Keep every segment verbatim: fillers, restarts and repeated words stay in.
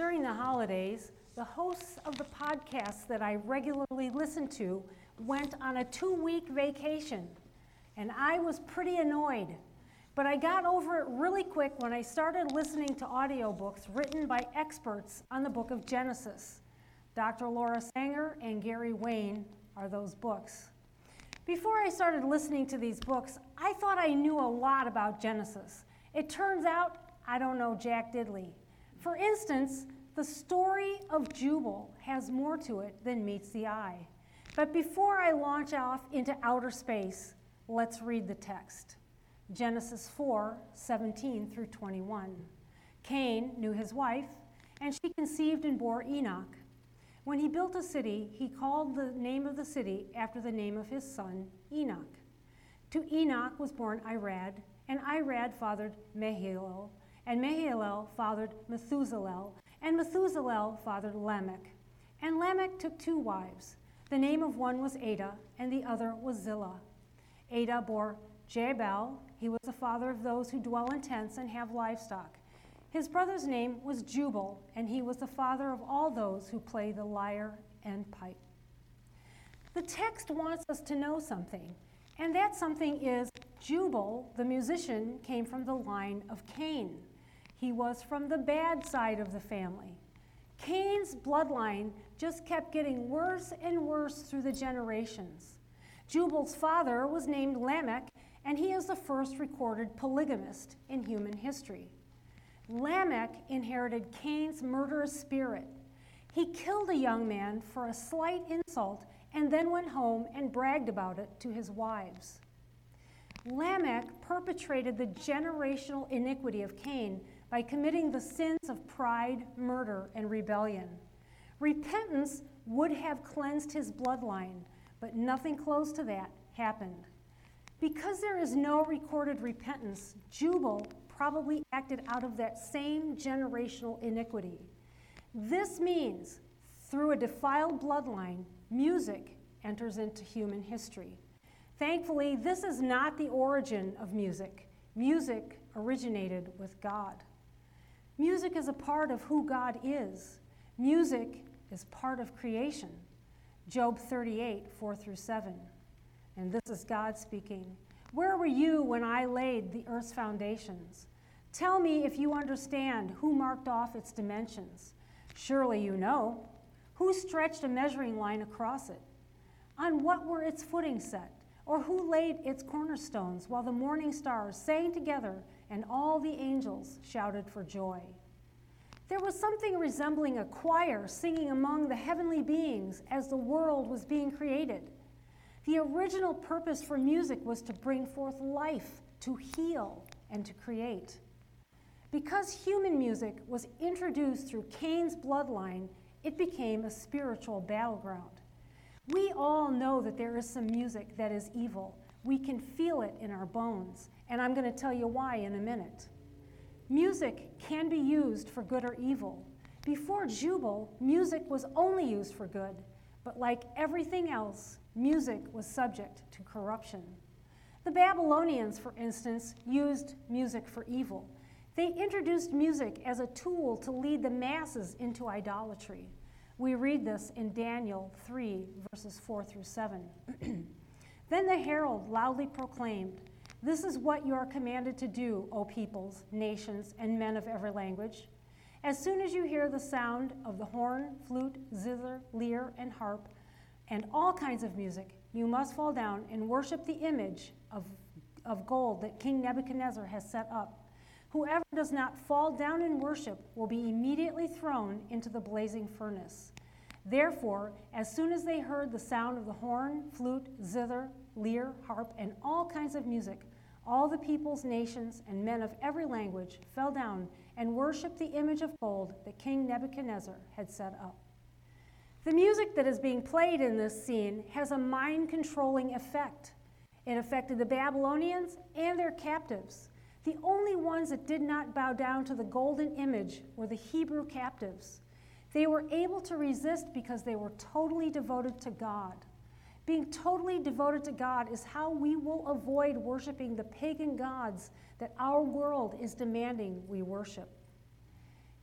During the holidays, the hosts of the podcasts that I regularly listen to went on a two-week vacation, and I was pretty annoyed. But I got over it really quick when I started listening to audiobooks written by experts on the book of Genesis. Doctor Laura Sanger and Gary Wayne are those books. Before I started listening to these books, I thought I knew a lot about Genesis. It turns out I don't know jack diddly. For instance, the story of Jubal has more to it than meets the eye. But before I launch off into outer space, let's read the text. Genesis four, seventeen through twenty-one. Cain knew his wife, and she conceived and bore Enoch. When he built a city, he called the name of the city after the name of his son, Enoch. To Enoch was born Irad, and Irad fathered Mahalalel, and Mahalalel fathered Methuselah, and Methuselah fathered Lamech. And Lamech took two wives. The name of one was Ada, and the other was Zillah. Ada bore Jabal. He was the father of those who dwell in tents and have livestock. His brother's name was Jubal, and he was the father of all those who play the lyre and pipe. The text wants us to know something, and that something is Jubal, the musician, came from the line of Cain. He was from the bad side of the family. Cain's bloodline just kept getting worse and worse through the generations. Jubal's father was named Lamech, and he is the first recorded polygamist in human history. Lamech inherited Cain's murderous spirit. He killed a young man for a slight insult and then went home and bragged about it to his wives. Lamech perpetrated the generational iniquity of Cain by committing the sins of pride, murder, and rebellion. Repentance would have cleansed his bloodline, but nothing close to that happened. Because there is no recorded repentance, Jubal probably acted out of that same generational iniquity. This means, through a defiled bloodline, music enters into human history. Thankfully, this is not the origin of music. Music originated with God. Music is a part of who God is. Music is part of creation. Job thirty-eight, four through seven. And this is God speaking. Where were you when I laid the earth's foundations? Tell me if you understand who marked off its dimensions. Surely you know. Who stretched a measuring line across it? On what were its footings set? Or who laid its cornerstones while the morning stars sang together and all the angels shouted for joy? There was something resembling a choir singing among the heavenly beings as the world was being created. The original purpose for music was to bring forth life, to heal, and to create. Because human music was introduced through Cain's bloodline, it became a spiritual battleground. We all know that there is some music that is evil. We can feel it in our bones, and I'm going to tell you why in a minute. Music can be used for good or evil. Before Jubal, music was only used for good, but like everything else, music was subject to corruption. The Babylonians, for instance, used music for evil. They introduced music as a tool to lead the masses into idolatry. We read this in Daniel three, verses four through seven. Then the herald loudly proclaimed, "This is what you are commanded to do, O peoples, nations, and men of every language. As soon as you hear the sound of the horn, flute, zither, lyre, and harp, and all kinds of music, you must fall down and worship the image of, of gold that King Nebuchadnezzar has set up. Whoever does not fall down and worship will be immediately thrown into the blazing furnace." Therefore, as soon as they heard the sound of the horn, flute, zither, lyre, harp, and all kinds of music, all the peoples, nations, and men of every language fell down and worshiped the image of gold that King Nebuchadnezzar had set up. The music that is being played in this scene has a mind-controlling effect. It affected the Babylonians and their captives. The only ones that did not bow down to the golden image were the Hebrew captives. They were able to resist because they were totally devoted to God. Being totally devoted to God is how we will avoid worshiping the pagan gods that our world is demanding we worship.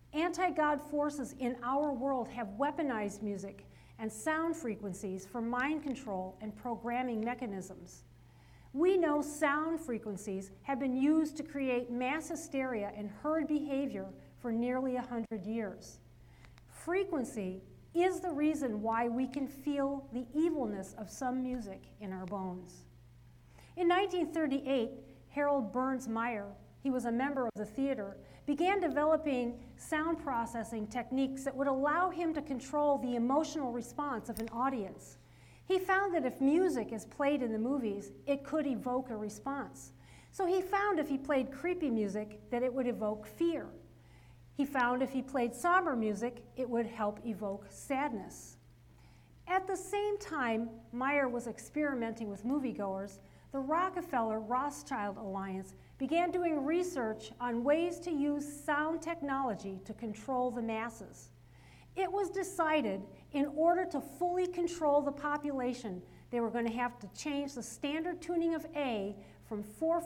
Anti-God forces in our world have weaponized music and sound frequencies for mind control and programming mechanisms. We know sound frequencies have been used to create mass hysteria and herd behavior for nearly a hundred years. Frequency is the reason why we can feel the evilness of some music in our bones. In nineteen thirty-eight, Harold Burns Meyer, he was a member of the theater, began developing sound processing techniques that would allow him to control the emotional response of an audience. He found that if music is played in the movies, it could evoke a response. So he found if he played creepy music, that it would evoke fear. He found if he played somber music, it would help evoke sadness. At the same time Meyer was experimenting with moviegoers, the Rockefeller-Rothschild Alliance began doing research on ways to use sound technology to control the masses. It was decided in order to fully control the population, they were going to have to change the standard tuning of A from four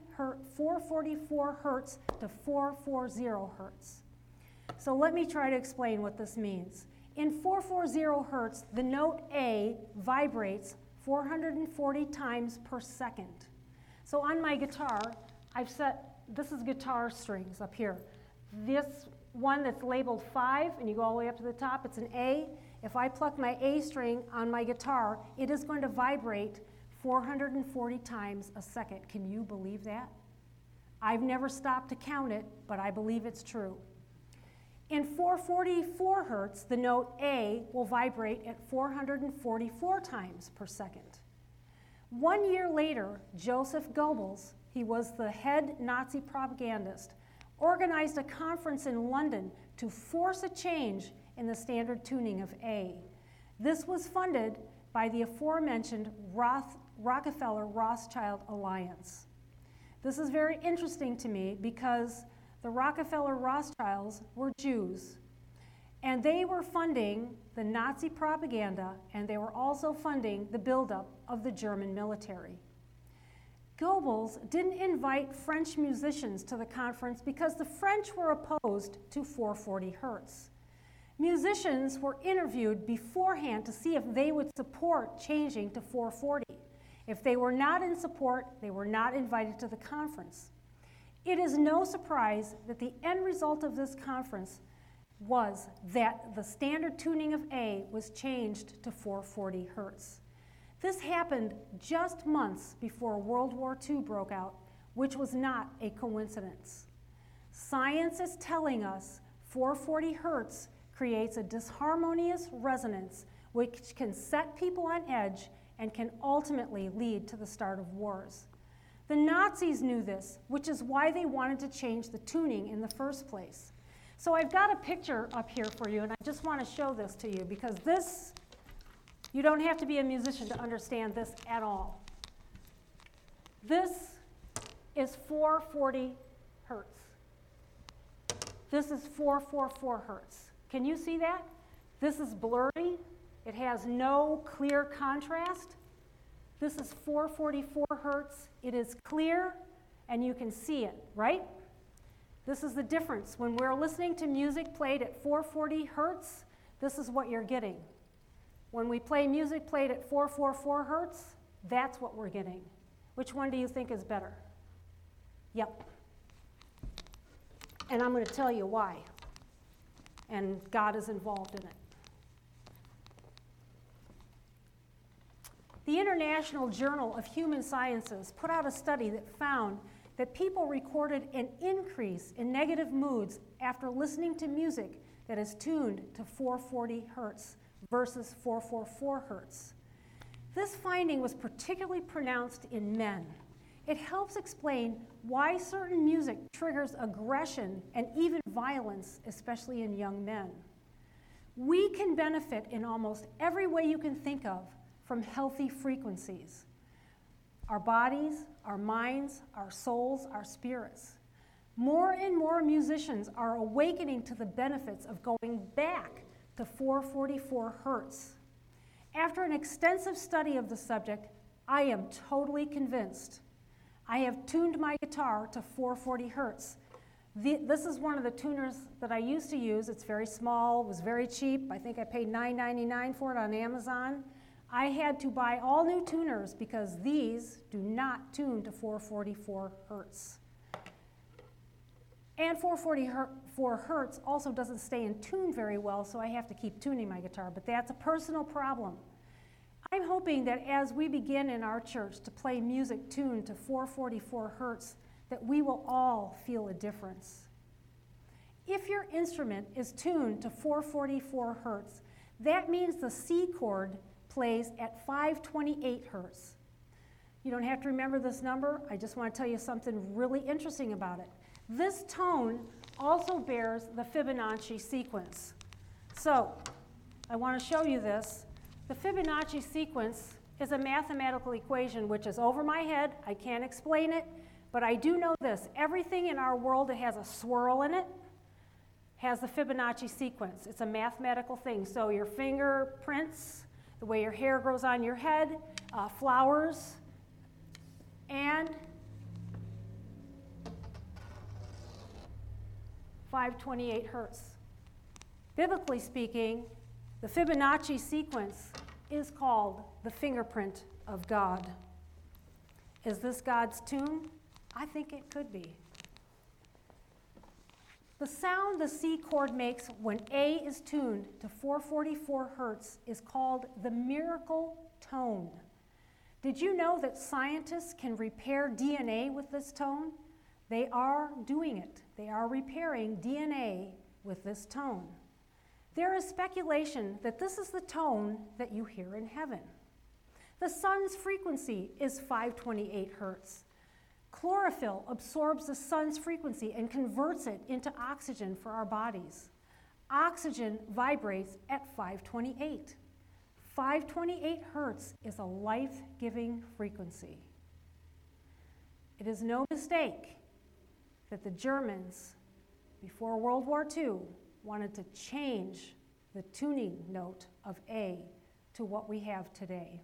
forty-four hertz to four forty hertz. So let me try to explain what this means. In four forty hertz, the note A vibrates four hundred forty times per second. So on my guitar, I've set, this is guitar strings up here. This one that's labeled five, and you go all the way up to the top, it's an A. If I pluck my A string on my guitar, it is going to vibrate four hundred forty times a second. Can you believe that? I've never stopped to count it, but I believe it's true. In four forty-four hertz, the note A will vibrate at four hundred forty-four times per second. One year later, Joseph Goebbels, he was the head Nazi propagandist, organized a conference in London to force a change in the standard tuning of A. This was funded by the aforementioned Roth, Rockefeller-Rothschild Alliance. This is very interesting to me because the Rockefeller-Rothschilds were Jews, and they were funding the Nazi propaganda, and they were also funding the buildup of the German military. Goebbels didn't invite French musicians to the conference because the French were opposed to four forty hertz. Musicians were interviewed beforehand to see if they would support changing to four forty. If they were not in support, they were not invited to the conference. It is no surprise that the end result of this conference was that the standard tuning of A was changed to four forty hertz. This happened just months before World War Two broke out, which was not a coincidence. Science is telling us four forty hertz creates a disharmonious resonance which can set people on edge and can ultimately lead to the start of wars. The Nazis knew this, which is why they wanted to change the tuning in the first place. So I've got a picture up here for you, and I just want to show this to you because this, you don't have to be a musician to understand this at all. This is four forty hertz. This is four forty-four hertz. Can you see that? This is blurry. It has no clear contrast. This is four forty-four hertz. It is clear, and you can see it, right? This is the difference. When we're listening to music played at four forty hertz, this is what you're getting. When we play music played at four forty-four hertz, that's what we're getting. Which one do you think is better? Yep. And I'm going to tell you why. And God is involved in it. The International Journal of Human Sciences put out a study that found that people recorded an increase in negative moods after listening to music that is tuned to four forty hertz versus four forty-four hertz. This finding was particularly pronounced in men. It helps explain why certain music triggers aggression and even violence, especially in young men. We can benefit in almost every way you can think of from healthy frequencies. Our bodies, our minds, our souls, our spirits. More and more musicians are awakening to the benefits of going back to four forty-four hertz. After an extensive study of the subject, I am totally convinced. I have tuned my guitar to four forty hertz. The, this is one of the tuners that I used to use. It's very small, was very cheap. I think I paid nine ninety-nine for it on Amazon. I had to buy all new tuners because these do not tune to four forty-four hertz. And four forty-four hertz also doesn't stay in tune very well, so I have to keep tuning my guitar, but that's a personal problem. I'm hoping that as we begin in our church to play music tuned to four forty-four hertz, that we will all feel a difference. If your instrument is tuned to four forty-four hertz, that means the C chord plays at five twenty-eight hertz. You don't have to remember this number. I just want to tell you something really interesting about it. This tone also bears the Fibonacci sequence. So, I want to show you this. The Fibonacci sequence is a mathematical equation which is over my head. I can't explain it, but I do know this. Everything in our world that has a swirl in it has the Fibonacci sequence. It's a mathematical thing. So your fingerprints, the way your hair grows on your head, uh, flowers, and five twenty-eight hertz. Biblically speaking, the Fibonacci sequence is called the fingerprint of God. Is this God's tune? I think it could be. The sound the C chord makes when A is tuned to four forty-four hertz is called the miracle tone. Did you know that scientists can repair D N A with this tone? They are doing it. They are repairing D N A with this tone. There is speculation that this is the tone that you hear in heaven. The sun's frequency is five twenty-eight hertz. Chlorophyll absorbs the sun's frequency and converts it into oxygen for our bodies. Oxygen vibrates at five twenty-eight. five twenty-eight hertz is a life-giving frequency. It is no mistake that the Germans, before World War Two, wanted to change the tuning note of A to what we have today.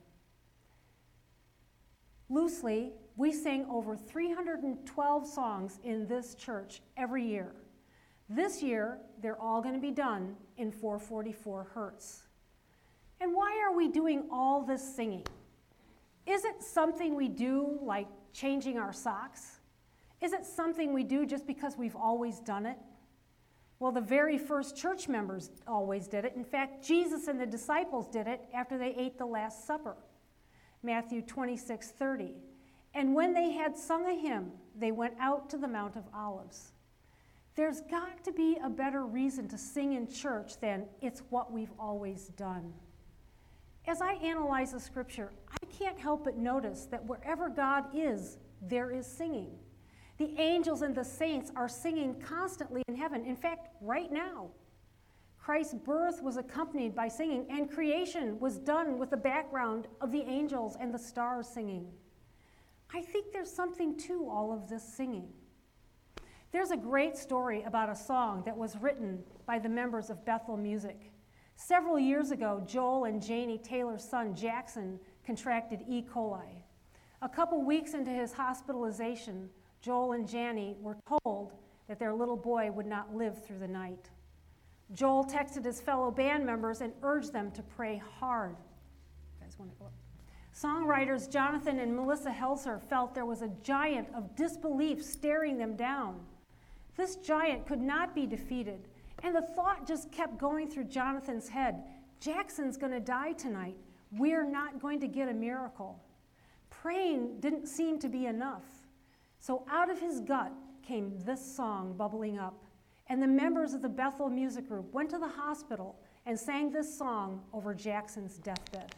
Loosely, we sing over three hundred twelve songs in this church every year. This year, they're all going to be done in four forty-four hertz. And why are we doing all this singing? Is it something we do like changing our socks? Is it something we do just because we've always done it? Well, the very first church members always did it. In fact, Jesus and the disciples did it after they ate the Last Supper. Matthew twenty-six thirty. And when they had sung a hymn, they went out to the Mount of Olives. There's got to be a better reason to sing in church than it's what we've always done. As I analyze the scripture, I can't help but notice that wherever God is, there is singing. The angels and the saints are singing constantly in heaven. In fact, right now, Christ's birth was accompanied by singing, and creation was done with the background of the angels and the stars singing. I think there's something to all of this singing. There's a great story about a song that was written by the members of Bethel Music. Several years ago, Joel and Janie Taylor's son, Jackson, contracted E. coli. A couple weeks into his hospitalization, Joel and Janie were told that their little boy would not live through the night. Joel texted his fellow band members and urged them to pray hard. You guys want to go up? Songwriters Jonathan and Melissa Helser felt there was a giant of disbelief staring them down. This giant could not be defeated, and the thought just kept going through Jonathan's head. Jackson's going to die tonight. We're not going to get a miracle. Praying didn't seem to be enough. So out of his gut came this song bubbling up, and the members of the Bethel Music Group went to the hospital and sang this song over Jackson's deathbed.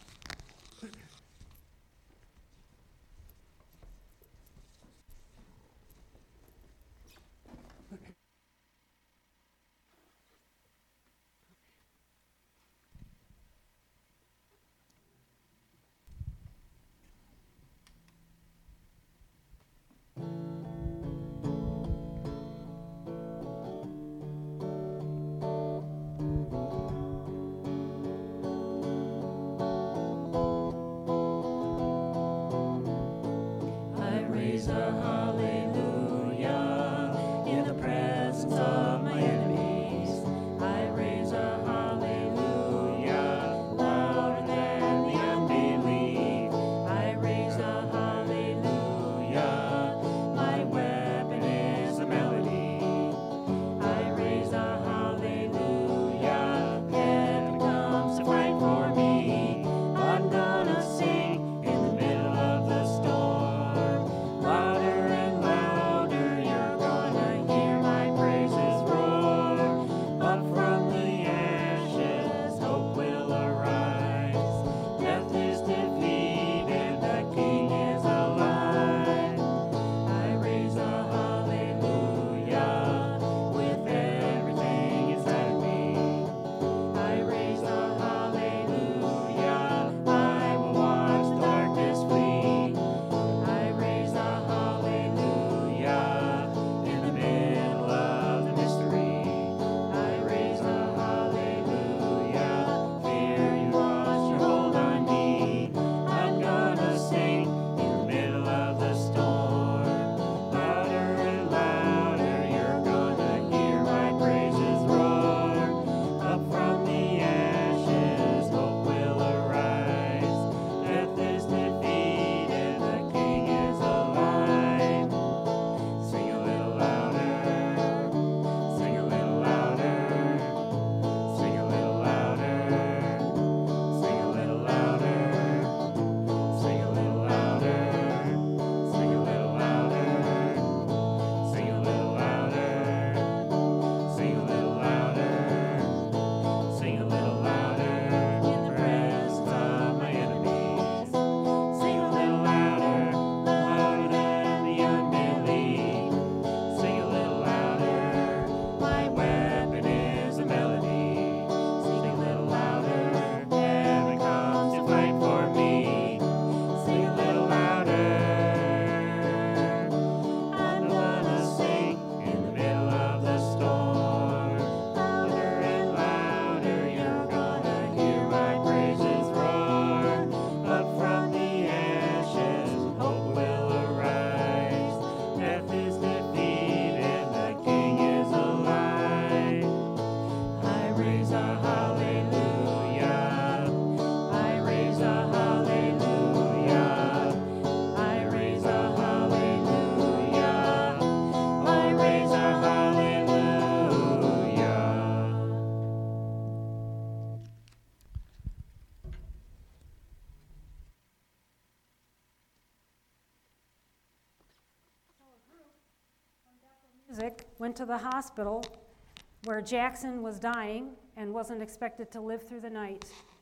music, went to the hospital where Jackson was dying and wasn't expected to live through the night.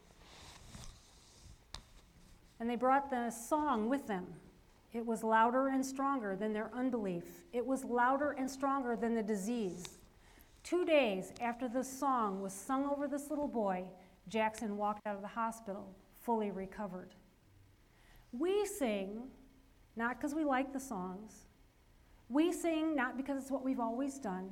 And they brought the song with them. It was louder and stronger than their unbelief. It was louder and stronger than the disease. Two days after this song was sung over this little boy, Jackson walked out of the hospital fully recovered. We sing not because we like the songs. We sing not because it's what we've always done.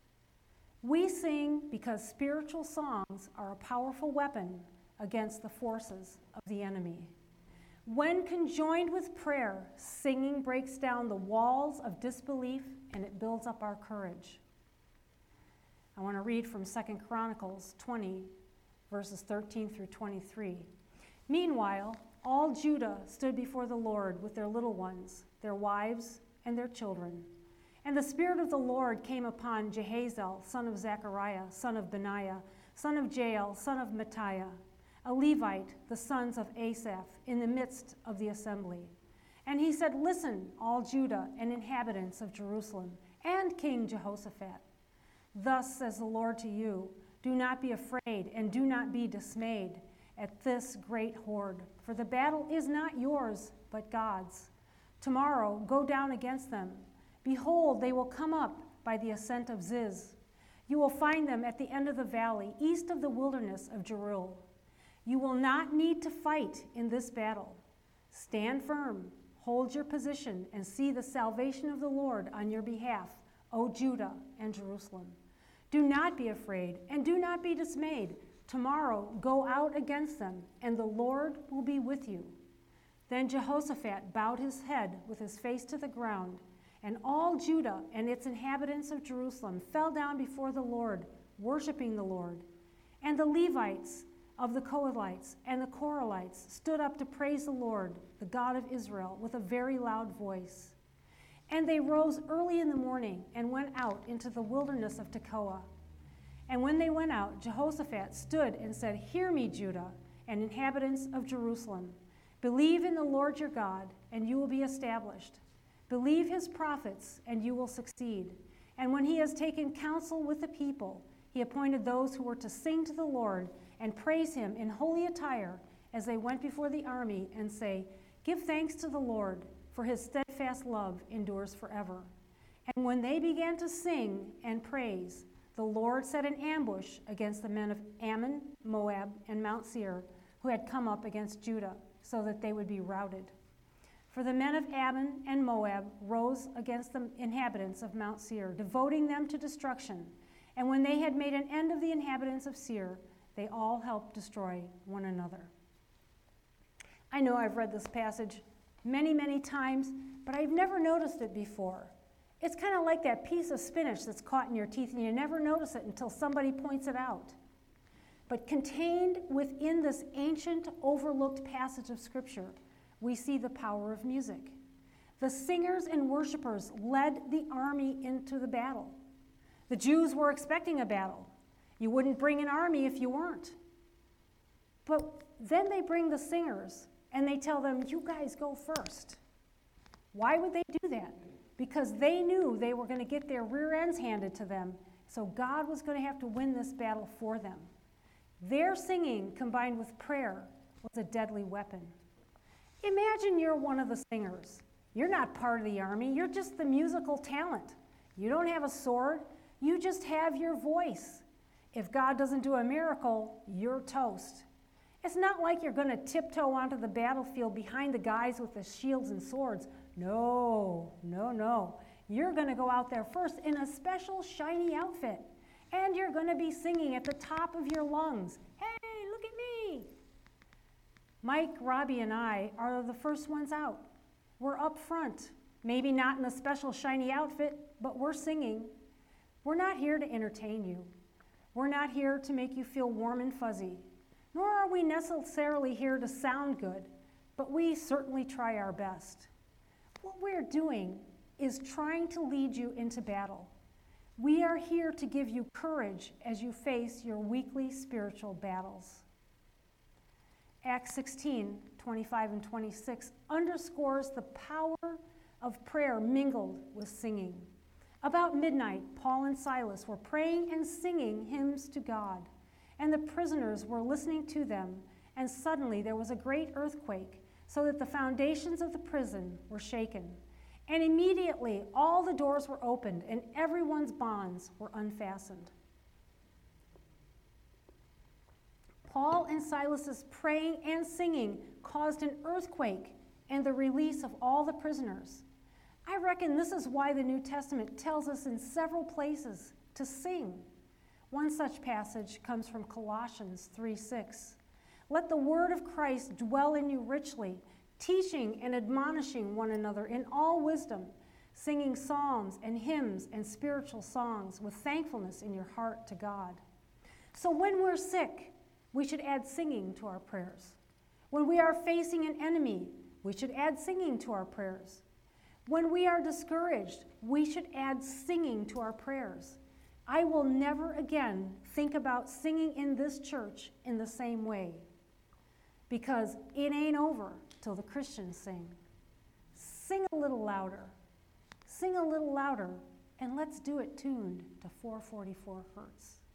We sing because spiritual songs are a powerful weapon against the forces of the enemy. When conjoined with prayer, singing breaks down the walls of disbelief and it builds up our courage. I want to read from Second Chronicles twenty, verses thirteen through twenty-three. Meanwhile, all Judah stood before the Lord with their little ones, their wives, and their children. And the Spirit of the Lord came upon Jehaziel, son of Zechariah, son of Benaiah, son of Jael, son of Mattaiah, a Levite, the sons of Asaph, in the midst of the assembly. And he said, "Listen, all Judah and inhabitants of Jerusalem, and King Jehoshaphat. Thus says the Lord to you, do not be afraid and do not be dismayed at this great horde, for the battle is not yours, but God's. Tomorrow go down against them. Behold, they will come up by the ascent of Ziz. You will find them at the end of the valley, east of the wilderness of Jeruel. You will not need to fight in this battle. Stand firm, hold your position, and see the salvation of the Lord on your behalf, O Judah and Jerusalem. Do not be afraid, and do not be dismayed. Tomorrow go out against them, and the Lord will be with you." Then Jehoshaphat bowed his head with his face to the ground, and all Judah and its inhabitants of Jerusalem fell down before the Lord, worshiping the Lord. And the Levites of the Kohathites and the Koralites stood up to praise the Lord, the God of Israel, with a very loud voice. And they rose early in the morning and went out into the wilderness of Tekoa. And when they went out, Jehoshaphat stood and said, "Hear me, Judah and inhabitants of Jerusalem. Believe in the Lord your God, and you will be established. Believe his prophets, and you will succeed. And when he has taken counsel with the people, he appointed those who were to sing to the Lord and praise him in holy attire as they went before the army and say, 'Give thanks to the Lord, for his steadfast love endures forever.' And when they began to sing and praise, the Lord set an ambush against the men of Ammon, Moab, and Mount Seir, who had come up against Judah, so that they would be routed. For the men of Ammon and Moab rose against the inhabitants of Mount Seir, devoting them to destruction. And when they had made an end of the inhabitants of Seir, they all helped destroy one another." I know I've read this passage many, many times, but I've never noticed it before. It's kind of like that piece of spinach that's caught in your teeth, and you never notice it until somebody points it out. But contained within this ancient, overlooked passage of Scripture, we see the power of music. The singers and worshipers led the army into the battle. The Jews were expecting a battle. You wouldn't bring an army if you weren't. But then they bring the singers, and they tell them, "You guys go first." Why would they do that? Because they knew they were going to get their rear ends handed to them, so God was going to have to win this battle for them. Their singing, combined with prayer, was a deadly weapon. Imagine you're one of the singers. You're not part of the army. You're just the musical talent. You don't have a sword. You just have your voice. If God doesn't do a miracle, you're toast. It's not like you're going to tiptoe onto the battlefield behind the guys with the shields and swords. No, no, no. You're going to go out there first in a special shiny outfit. And you're going to be singing at the top of your lungs. "Hey, look at me." Mike, Robbie, and I are the first ones out. We're up front. Maybe not in a special shiny outfit, but we're singing. We're not here to entertain you. We're not here to make you feel warm and fuzzy. Nor are we necessarily here to sound good, but we certainly try our best. What we're doing is trying to lead you into battle. We are here to give you courage as you face your weekly spiritual battles. Acts sixteen, twenty-five and twenty-six underscores the power of prayer mingled with singing. About midnight, Paul and Silas were praying and singing hymns to God, and the prisoners were listening to them, and suddenly there was a great earthquake, so that the foundations of the prison were shaken. And immediately all the doors were opened, and everyone's bonds were unfastened. Paul and Silas's praying and singing caused an earthquake and the release of all the prisoners. I reckon this is why the New Testament tells us in several places to sing. One such passage comes from Colossians three six. Let the word of Christ dwell in you richly, teaching and admonishing one another in all wisdom, singing psalms and hymns and spiritual songs with thankfulness in your heart to God. So when we're sick, we should add singing to our prayers. When we are facing an enemy, we should add singing to our prayers. When we are discouraged, we should add singing to our prayers. I will never again think about singing in this church in the same way, because it ain't over till the Christians sing. Sing a little louder. Sing a little louder, and let's do it tuned to four forty-four hertz.